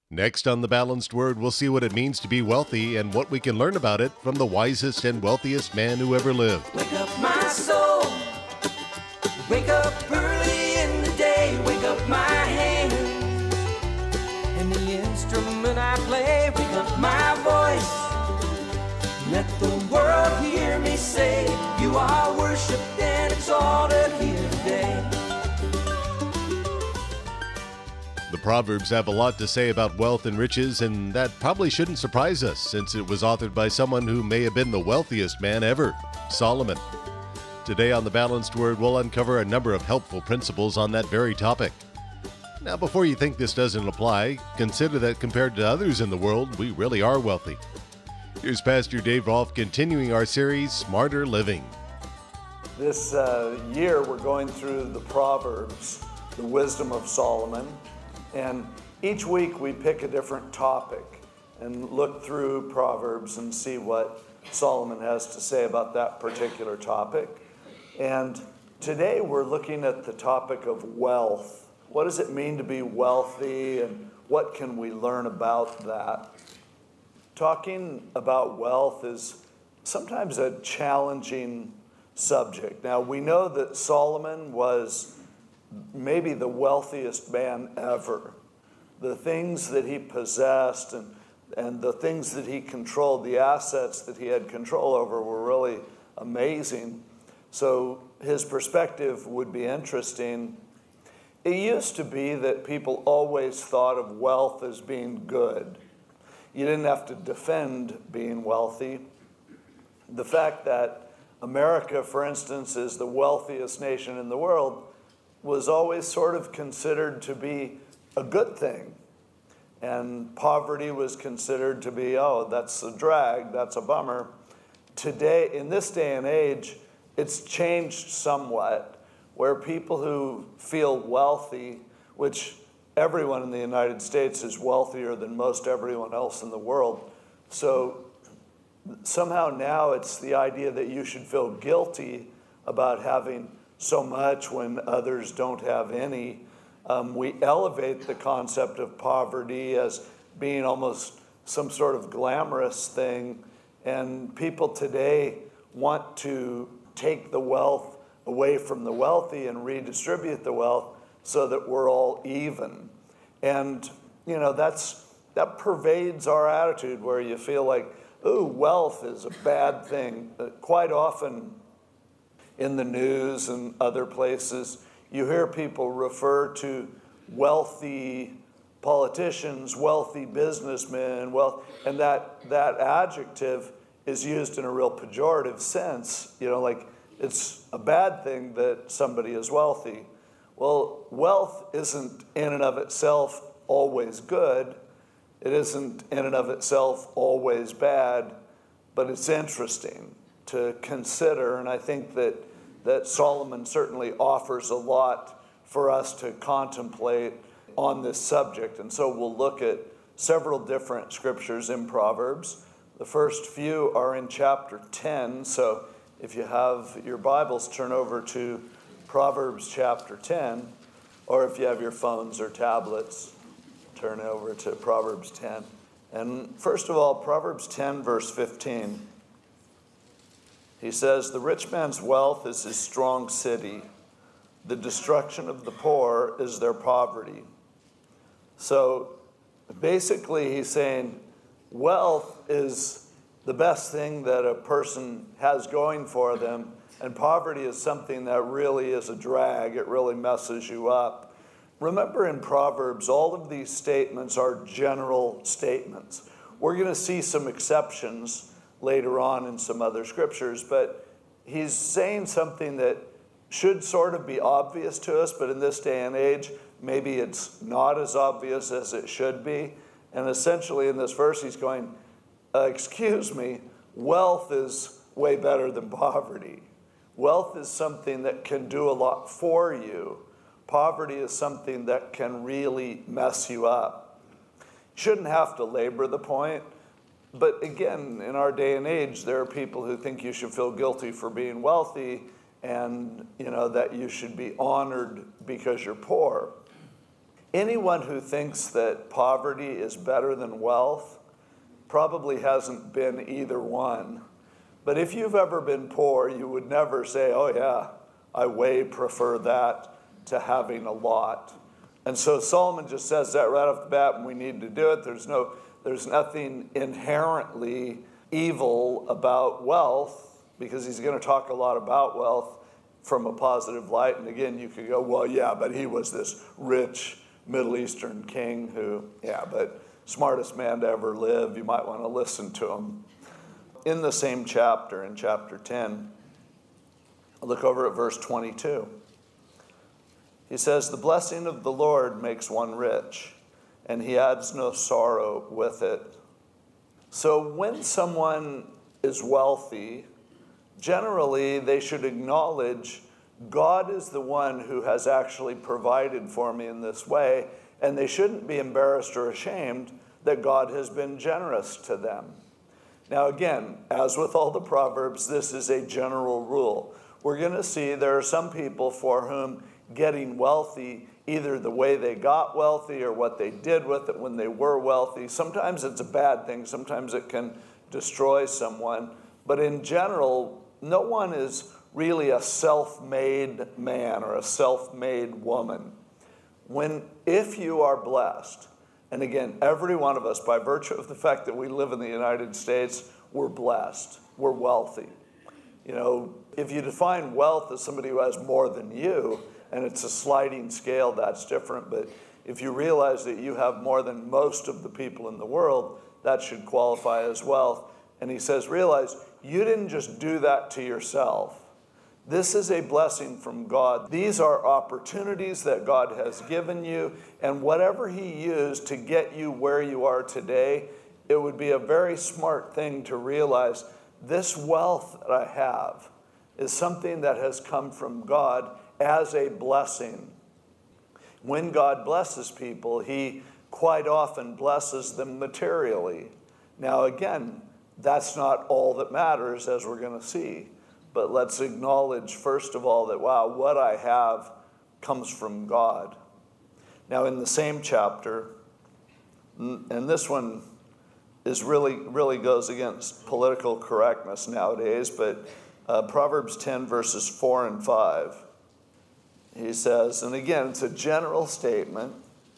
Next on The Balanced Word, we'll see what it means to be wealthy and what we can learn about it from the wisest and wealthiest man who ever lived. Wake up my soul, wake up early in the day, wake up my hands, and the instrument I play, wake up my voice, let the world hear me say, you are worshipped and exalted here today. The Proverbs have a lot to say about wealth and riches, and that probably shouldn't surprise us since it was authored by someone who may have been the wealthiest man ever, Solomon. Today on The Balanced Word, we'll uncover a number of helpful principles on that very topic. Now, before you think this doesn't apply, consider that compared to others in the world, we really are wealthy. Here's Pastor Dave Rolfe continuing our series, Smarter Living. This year we're going through the Proverbs, the wisdom of Solomon. And each week we pick a different topic and look through Proverbs and see what Solomon has to say about that particular topic. And today we're looking at the topic of wealth. What does it mean to be wealthy, and what can we learn about that? Talking about wealth is sometimes a challenging subject. Now, we know that Solomon was maybe the wealthiest man ever. The things that he possessed and the things that he controlled, the assets that he had control over were really amazing. So his perspective would be interesting. It used to be that people always thought of wealth as being good. You didn't have to defend being wealthy. The fact that America, for instance, is the wealthiest nation in the world was always sort of considered to be a good thing. And poverty was considered to be, oh, that's a drag, that's a bummer. Today, in this day and age, it's changed somewhat, where people who feel wealthy, which everyone in the United States is wealthier than most everyone else in the world. So somehow now it's the idea that you should feel guilty about having so much when others don't have any. We elevate the concept of poverty as being almost some sort of glamorous thing, and people today want to take the wealth away from the wealthy and redistribute the wealth so that we're all even. And that pervades our attitude, where you feel like, ooh, wealth is a bad thing. Quite often in the news and other places, you hear people refer to wealthy politicians, wealthy businessmen, and that adjective is used in a real pejorative sense, like it's a bad thing that somebody is wealthy. Well, wealth isn't in and of itself always good. It isn't in and of itself always bad, but it's interesting to consider, and I think that Solomon certainly offers a lot for us to contemplate on this subject. And so we'll look at several different scriptures in Proverbs. The first few are in chapter 10, so if you have your Bibles, turn over to Proverbs chapter 10, or if you have your phones or tablets, turn over to Proverbs 10. And first of all, Proverbs 10, verse 15. He says, "The rich man's wealth is his strong city. The destruction of the poor is their poverty." So basically he's saying wealth is the best thing that a person has going for them, and poverty is something that really is a drag. It really messes you up. Remember, in Proverbs, all of these statements are general statements. We're going to see some exceptions later on in some other scriptures, but he's saying something that should sort of be obvious to us, but in this day and age, maybe it's not as obvious as it should be. And essentially in this verse, he's going, excuse me, wealth is way better than poverty. Wealth is something that can do a lot for you. Poverty is something that can really mess you up. Shouldn't have to labor the point. But again, in our day and age, there are people who think you should feel guilty for being wealthy, and that you should be honored because you're poor. anyone who thinks that poverty is better than wealth probably hasn't been either one. But if you've ever been poor, you would never say, oh yeah, I way prefer that to having a lot. And so Solomon just says that right off the bat, and we need to do it. There's nothing inherently evil about wealth, because he's going to talk a lot about wealth from a positive light. And again, you could go, well, yeah, but he was this rich Middle Eastern king who, yeah, but smartest man to ever live. You might want to listen to him. In the same chapter, in chapter 10, look over at verse 22. He says, the blessing of the Lord makes one rich, and he adds no sorrow with it. So when someone is wealthy, generally they should acknowledge God is the one who has actually provided for me in this way, and they shouldn't be embarrassed or ashamed that God has been generous to them. Now again, as with all the Proverbs, this is a general rule. We're going to see there are some people for whom getting wealthy, either the way they got wealthy or what they did with it when they were wealthy, sometimes it's a bad thing, sometimes it can destroy someone. But in general, no one is really a self-made man or a self-made woman. If you are blessed, and again, every one of us, by virtue of the fact that we live in the United States, we're blessed, we're wealthy. You know, if you define wealth as somebody who has more than you, and it's a sliding scale, that's different. But if you realize that you have more than most of the people in the world, that should qualify as wealth. And he says, realize you didn't just do that to yourself. This is a blessing from God. These are opportunities that God has given you, and whatever he used to get you where you are today, it would be a very smart thing to realize this wealth that I have is something that has come from God as a blessing. When God blesses people, he quite often blesses them materially. Now again, that's not all that matters, as we're going to see. But let's acknowledge, first of all, that, wow, what I have comes from God. Now in the same chapter, and this one is really goes against political correctness nowadays, but Proverbs 10 verses 4 and 5. He says, and again, it's a general statement,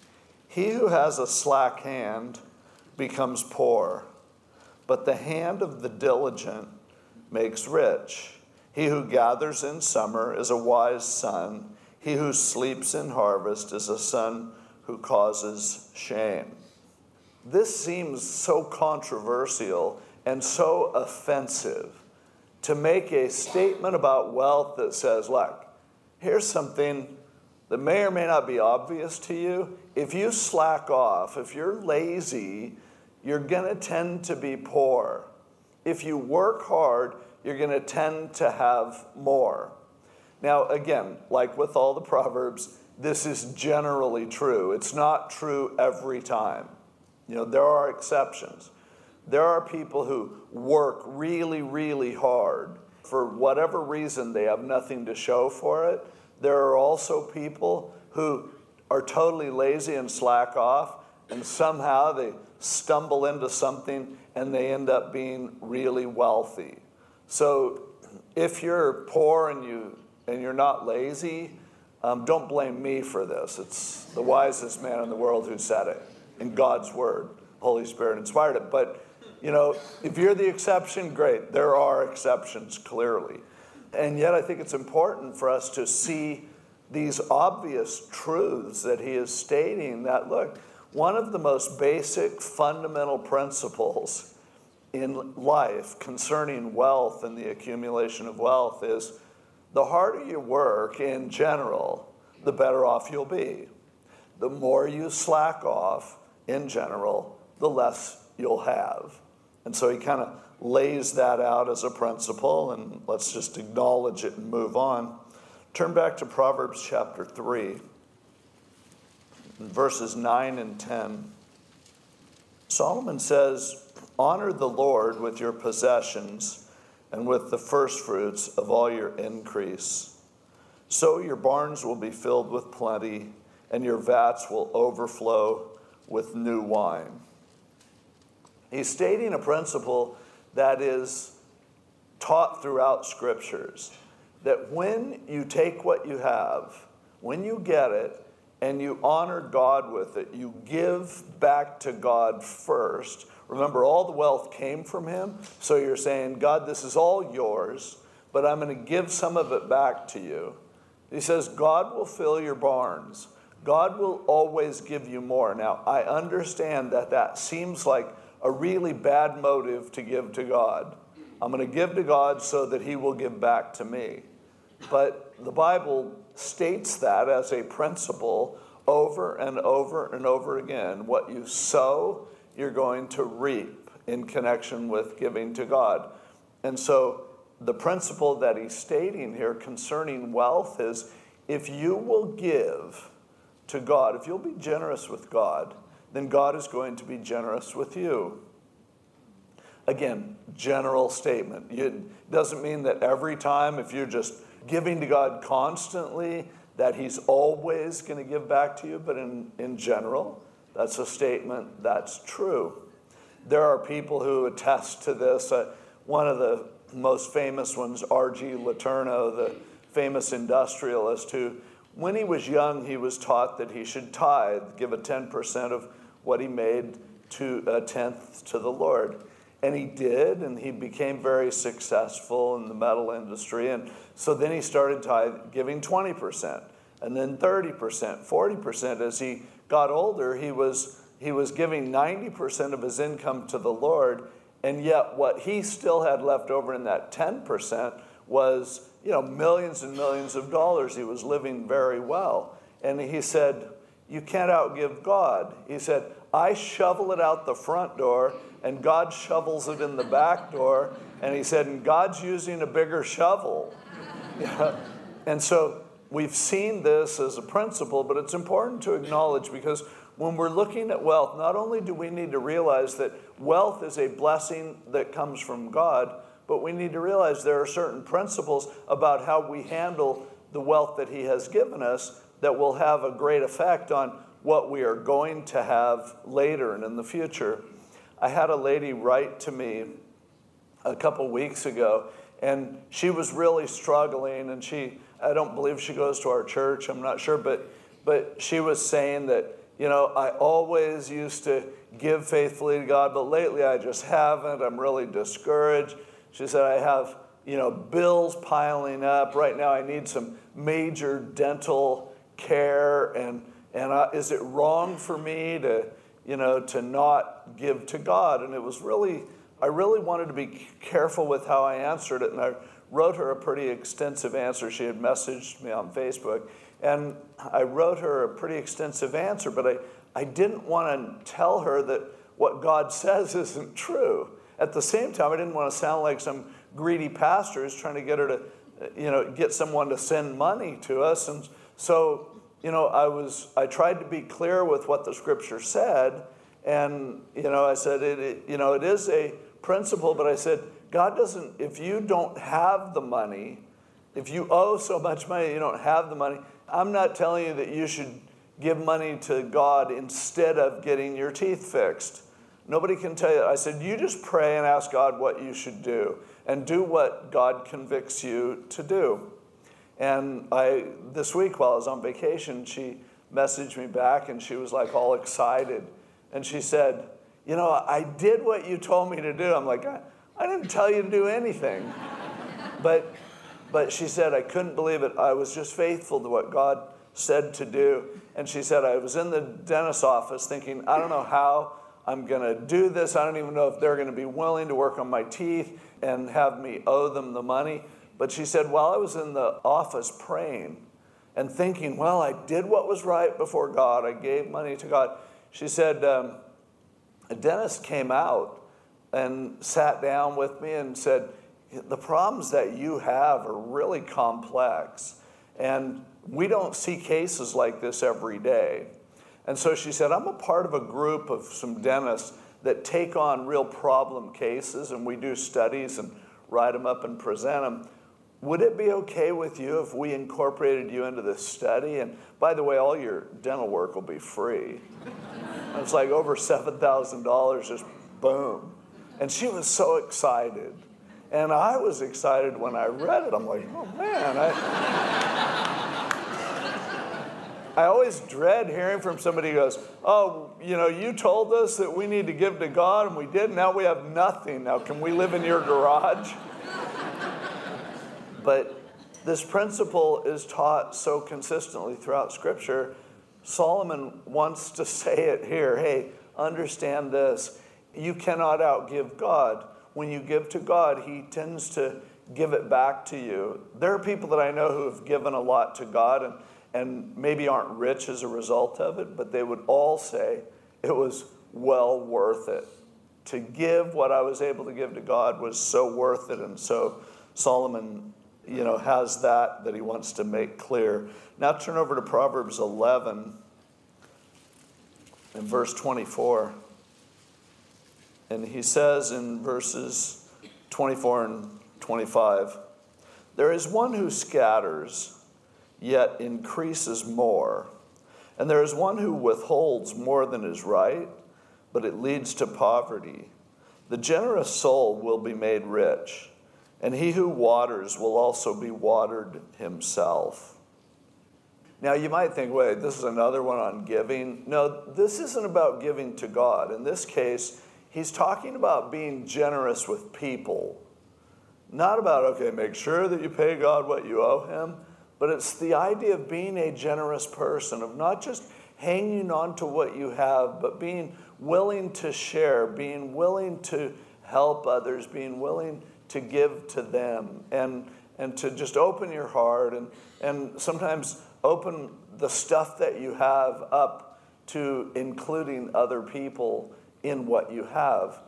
he who has a slack hand becomes poor, but the hand of the diligent makes rich. He who gathers in summer is a wise son. He who sleeps in harvest is a son who causes shame. This seems so controversial and so offensive to make a statement about wealth that says, look, here's something that may or may not be obvious to you. If you slack off, if you're lazy, you're going to tend to be poor. If you work hard, you're going to tend to have more. Now, again, like with all the Proverbs, this is generally true. It's not true every time. You know, there are exceptions. There are people who work really, really hard. For whatever reason, they have nothing to show for it. There are also people who are totally lazy and slack off, and somehow they stumble into something and they end up being really wealthy. So if you're poor and you're not lazy, don't blame me for this. It's the wisest man in the world who said it in God's word. Holy Spirit inspired it. But you know, if you're the exception, great. There are exceptions, clearly. And yet I think it's important for us to see these obvious truths that he is stating, that, look, one of the most basic fundamental principles in life concerning wealth and the accumulation of wealth is the harder you work in general, the better off you'll be. The more you slack off in general, the less you'll have. And so he kind of lays that out as a principle, and let's just acknowledge it and move on. Turn back to Proverbs chapter 3, verses 9 and 10. Solomon says, honor the Lord with your possessions and with the first fruits of all your increase. So your barns will be filled with plenty, and your vats will overflow with new wine. He's stating a principle that is taught throughout scriptures, that when you take what you have, when you get it, and you honor God with it, you give back to God first. Remember, all the wealth came from him, so you're saying, God, this is all yours, but I'm going to give some of it back to you. He says, God will fill your barns. God will always give you more. Now, I understand that that seems like a really bad motive to give to God. I'm going to give to God so that he will give back to me. But the Bible states that as a principle over and over and over again. What you sow, you're going to reap in connection with giving to God. And so the principle that he's stating here concerning wealth is, if you will give to God, if you'll be generous with God, then God is going to be generous with you. Again, general statement. It doesn't mean that every time, if you're just giving to God constantly, that he's always going to give back to you, but in general, that's a statement that's true. There are people who attest to this. One of the most famous ones, R.G. Letourneau, the famous industrialist, who, when he was young, he was taught that he should tithe, give a 10% of what he made to a tenth to the Lord. And he did, and he became very successful in the metal industry. And so then he started giving 20%, and then 30%, 40%. As he got older, he was giving 90% of his income to the Lord, and yet what he still had left over in that 10% was, millions and millions of dollars. He was living very well. And he said, you can't outgive God. He said, I shovel it out the front door, and God shovels it in the back door. And he said, and God's using a bigger shovel. And so we've seen this as a principle, but it's important to acknowledge, because when we're looking at wealth, not only do we need to realize that wealth is a blessing that comes from God, but we need to realize there are certain principles about how we handle the wealth that he has given us that will have a great effect on what we are going to have later and in the future. I had a lady write to me a couple weeks ago, and she was really struggling, and I don't believe she goes to our church, I'm not sure, but she was saying that, I always used to give faithfully to God, but lately I just haven't. I'm really discouraged. She said, I have, bills piling up. Right now I need some major dental care, and is it wrong for me to not give to God? And I really wanted to be careful with how I answered it, and I wrote her a pretty extensive answer. She had messaged me on Facebook, and I wrote her a pretty extensive answer, but I didn't want to tell her that what God says isn't true. At the same time, I didn't want to sound like some greedy pastor who's trying to get her to, get someone to send money to us. And so, I tried to be clear with what the scripture said, and, I said, it is a principle, but I said, God doesn't, if you don't have the money, if you owe so much money, you don't have the money, I'm not telling you that you should give money to God instead of getting your teeth fixed. Nobody can tell you. I said, you just pray and ask God what you should do, and do what God convicts you to do. And this week while I was on vacation, she messaged me back, and she was like all excited. And she said, I did what you told me to do. I'm like, I didn't tell you to do anything. But she said, I couldn't believe it. I was just faithful to what God said to do. And she said, I was in the dentist's office thinking, I don't know how I'm going to do this. I don't even know if they're going to be willing to work on my teeth and have me owe them the money. But she said, while I was in the office praying and thinking, well, I did what was right before God. I gave money to God. She said, a dentist came out and sat down with me and said, the problems that you have are really complex, and we don't see cases like this every day. And so she said, I'm a part of a group of some dentists that take on real problem cases, and we do studies and write them up and present them. would it be okay with you if we incorporated you into this study? And by the way, all your dental work will be free. It's like over $7,000, just boom. And she was so excited. And I was excited when I read it. I'm like, oh man. I always dread hearing from somebody who goes, oh, you told us that we need to give to God and we did. Now we have nothing. Now can we live in your garage? But this principle is taught so consistently throughout Scripture. Solomon wants to say it here. Hey, understand this. You cannot outgive God. When you give to God, He tends to give it back to you. There are people that I know who have given a lot to God and maybe aren't rich as a result of it, but they would all say it was well worth it. To give what I was able to give to God was so worth it. And so Solomon, has that he wants to make clear. Now turn over to Proverbs 11 and verse 24. And he says in verses 24 and 25, there is one who scatters, yet increases more. And there is one who withholds more than is right, but it leads to poverty. The generous soul will be made rich, and he who waters will also be watered himself. Now you might think, wait, this is another one on giving. No, this isn't about giving to God. In this case, he's talking about being generous with people. Not about, okay, make sure that you pay God what you owe him, but it's the idea of being a generous person, of not just hanging on to what you have, but being willing to share, being willing to help others, being willing to give to them, and to just open your heart and sometimes open the stuff that you have up to including other people in what you have.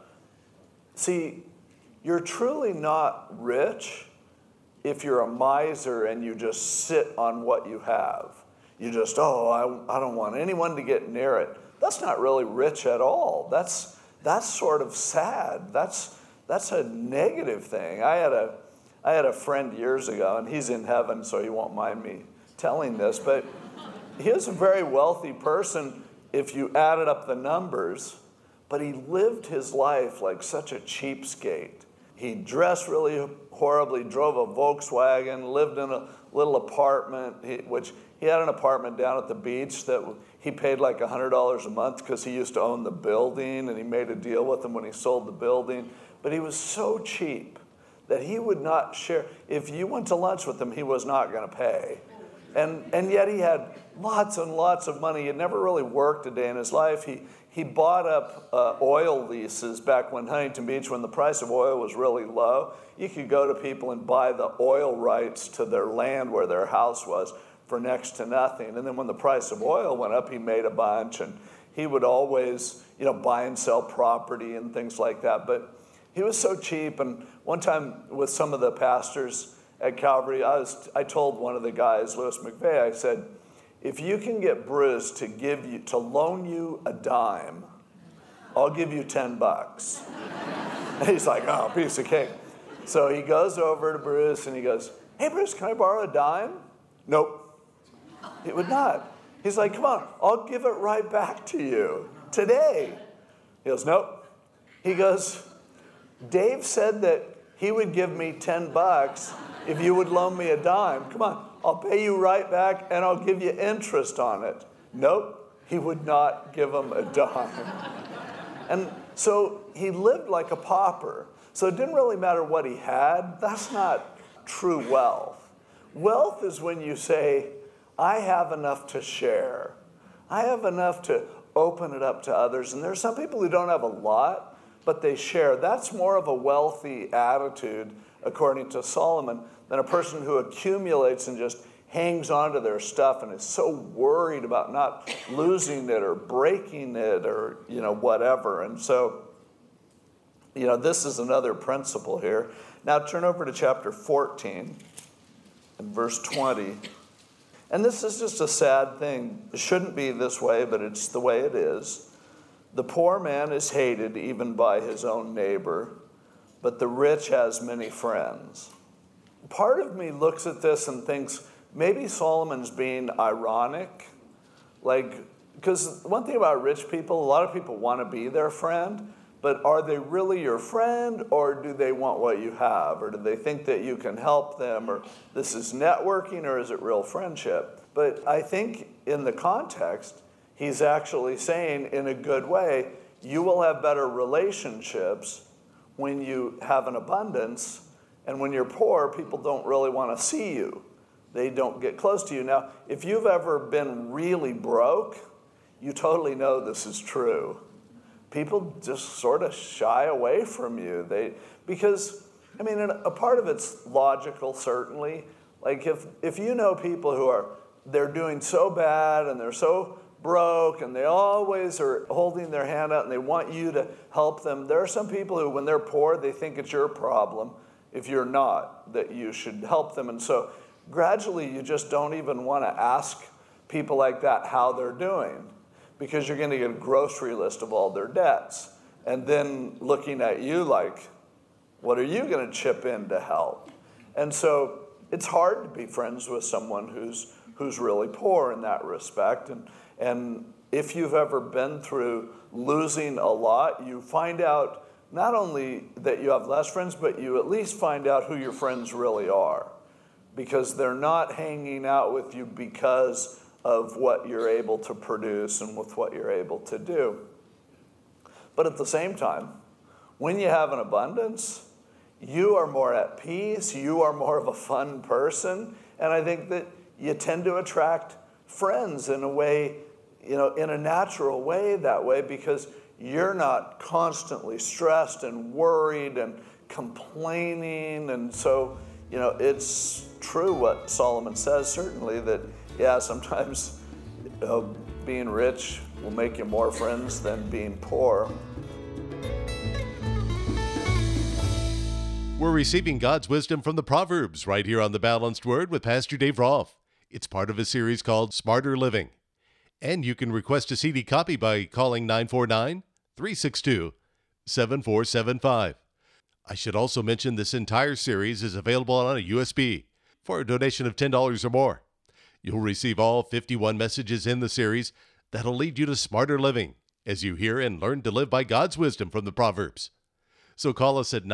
See, you're truly not rich if you're a miser and you just sit on what you have. You just, I don't want anyone to get near it. That's not really rich at all. That's sort of sad. That's a negative thing. I had a friend years ago, and he's in heaven, so he won't mind me telling this, but he was a very wealthy person if you added up the numbers, but he lived his life like such a cheapskate. He dressed really horribly, drove a Volkswagen, lived in a little apartment, which he had an apartment down at the beach that he paid like $100 a month because he used to own the building, and he made a deal with him when he sold the building. But he was so cheap that he would not share. If you went to lunch with him, he was not going to pay. And yet he had lots and lots of money. He had never really worked a day in his life. He bought up oil leases back when Huntington Beach, when the price of oil was really low. You could go to people and buy the oil rights to their land where their house was for next to nothing. And then when the price of oil went up, he made a bunch. And he would always, buy and sell property and things like that. But he was so cheap. And one time with some of the pastors at Calvary, I told one of the guys, Louis McVeigh, I said, if you can get Bruce to loan you a dime, I'll give you $10. And he's like, oh, piece of cake. So he goes over to Bruce and he goes, hey, Bruce, can I borrow a dime? Nope. He would not. He's like, come on, I'll give it right back to you today. He goes, nope. He goes, Dave said that he would give me $10 if you would loan me a dime. Come on, I'll pay you right back and I'll give you interest on it. Nope, he would not give him a dime. And so he lived like a pauper. So it didn't really matter what he had. That's not true wealth. Wealth is when you say, I have enough to share. I have enough to open it up to others. And there are some people who don't have a lot, but they share. That's more of a wealthy attitude, according to Solomon, than a person who accumulates and just hangs on to their stuff and is so worried about not losing it or breaking it or, whatever. And so, this is another principle here. Now turn over to chapter 14 and verse 20. And this is just a sad thing. It shouldn't be this way, but it's the way it is. The poor man is hated even by his own neighbor, but the rich has many friends. part of me looks at this and thinks maybe Solomon's being ironic. Because one thing about rich people, a lot of people want to be their friend, but are they really your friend, or do they want what you have? Or do they think that you can help them? Or this is networking, or is it real friendship? But I think in the context, he's actually saying in a good way, you will have better relationships when you have an abundance, and when you're poor, people don't really want to see you. They don't get close to you. Now, if you've ever been really broke, you totally know this is true. People just sort of shy away from you. Because a part of it's logical, certainly. Like if you know people who they're doing so bad and they're so broke and they always are holding their hand out and they want you to help them. There are some people who, when they're poor, they think it's your problem. If you're not, that you should help them. And so gradually you just don't even want to ask people like that how they're doing, because you're going to get a grocery list of all their debts. And then looking at you like, what are you going to chip in to help? And so it's hard to be friends with someone who's really poor in that respect. And if you've ever been through losing a lot, you find out not only that you have less friends, but you at least find out who your friends really are, because they're not hanging out with you because of what you're able to produce and with what you're able to do. But at the same time, when you have an abundance, you are more at peace, you are more of a fun person, and I think that you tend to attract friends in a way, in a natural way that way, because you're not constantly stressed and worried and complaining. And so, it's true what Solomon says, certainly, that, sometimes being rich will make you more friends than being poor. We're receiving God's wisdom from the Proverbs right here on The Balanced Word with Pastor Dave Rolfe. It's part of a series called Smarter Living. And you can request a CD copy by calling 949-362-7475. I should also mention this entire series is available on a USB for a donation of $10 or more. You'll receive all 51 messages in the series that'll lead you to smarter living as you hear and learn to live by God's wisdom from the Proverbs. So call us at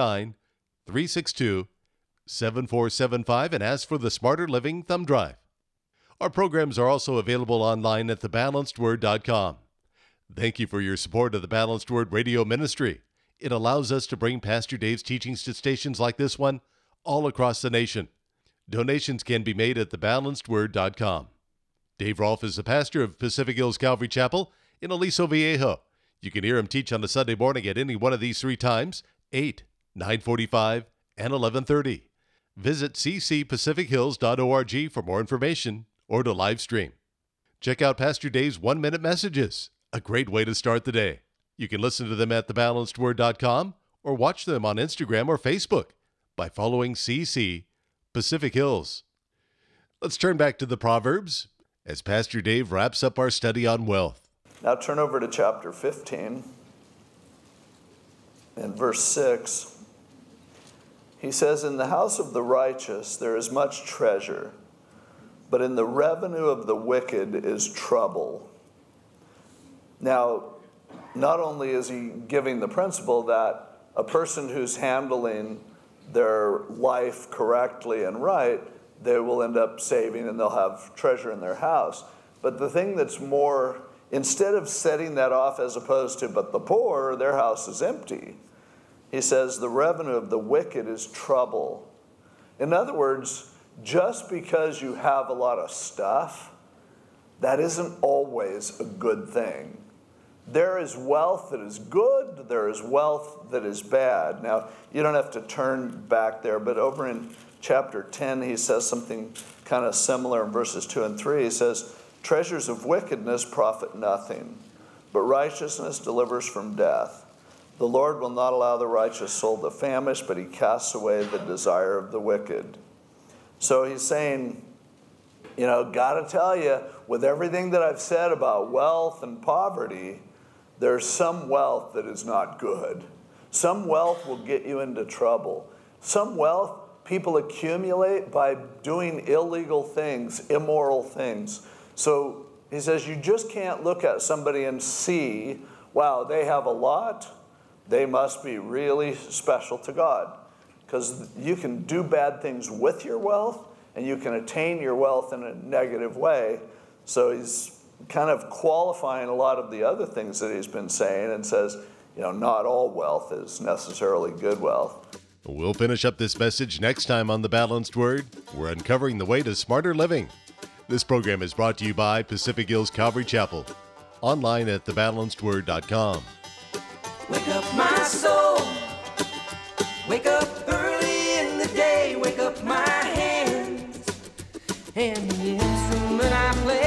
949-362-7475 and ask for the Smarter Living Thumb Drive. Our programs are also available online at thebalancedword.com. Thank you for your support of the Balanced Word radio ministry. It allows us to bring Pastor Dave's teachings to stations like this one all across the nation. Donations can be made at thebalancedword.com. Dave Rolfe is the pastor of Pacific Hills Calvary Chapel in Aliso Viejo. You can hear him teach on a Sunday morning at any one of these three times, 8, 9:45, and 11:30. Visit ccpacifichills.org for more information or to live stream. Check out Pastor Dave's 1-minute messages, a great way to start the day. You can listen to them at thebalancedword.com or watch them on Instagram or Facebook by following CC Pacific Hills. Let's turn back to the Proverbs as Pastor Dave wraps up our study on wealth. Now turn over to chapter 15 and verse 6. He says, "In the house of the righteous there is much treasure, but in the revenue of the wicked is trouble." Now, not only is he giving the principle that a person who's handling their life correctly and right, they will end up saving and they'll have treasure in their house. But the thing that's more, instead of setting that off as opposed to, but the poor, their house is empty, he says the revenue of the wicked is trouble. In other words, just because you have a lot of stuff, that isn't always a good thing. There is wealth that is good, there is wealth that is bad. Now, you don't have to turn back there, but over in chapter 10, he says something kind of similar in verses 2 and 3. He says, "Treasures of wickedness profit nothing, but righteousness delivers from death. The Lord will not allow the righteous soul to famish, but he casts away the desire of the wicked." So he's saying, gotta tell you, with everything that I've said about wealth and poverty, there's some wealth that is not good. Some wealth will get you into trouble. Some wealth, people accumulate by doing illegal things, immoral things. So he says you just can't look at somebody and see, wow, they have a lot, they must be really special to God. Because you can do bad things with your wealth, and you can attain your wealth in a negative way. So he's kind of qualifying a lot of the other things that he's been saying and says, not all wealth is necessarily good wealth. We'll finish up this message next time on The Balanced Word. We're uncovering the way to smarter living. This program is brought to you by Pacific Hills Calvary Chapel. Online at thebalancedword.com. Wake up my soul. Wake up early in the day. Wake up my hands. And the instrument I play.